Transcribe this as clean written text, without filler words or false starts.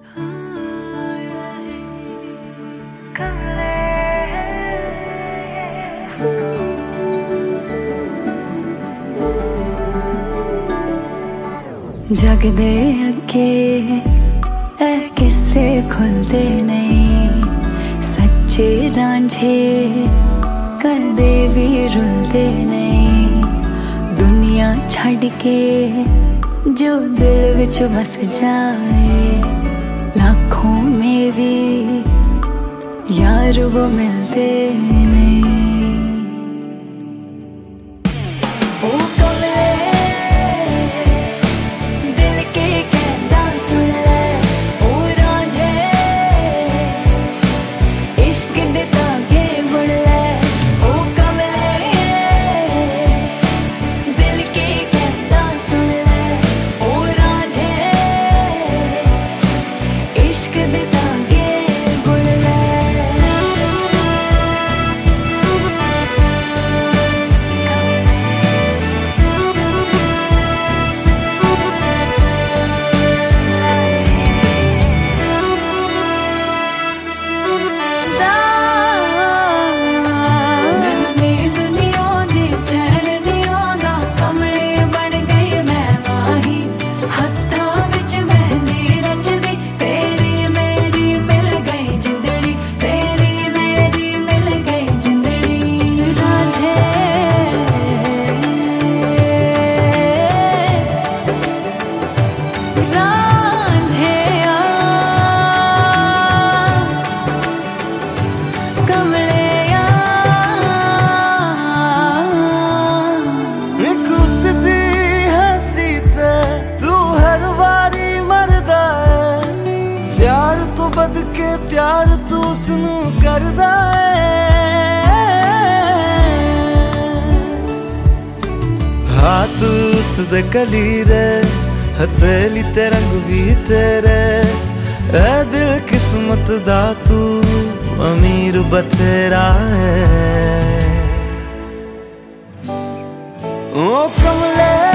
जगदे अगे ऐ किस्से खुलदे नहीं, सच्चे रांझे कदे भी रुलदे नहीं। दुनिया छड़ के जो दिल विच बस जाए, लाखों में भी यार वो मिलते नहीं। बद के प्यार तू उसनू करदा हाथ उसदे कलीरे हथेली ते रंग भी तेरे। ऐ दिल किस्मत दा तू अमीर बथेरा है। ओ कमले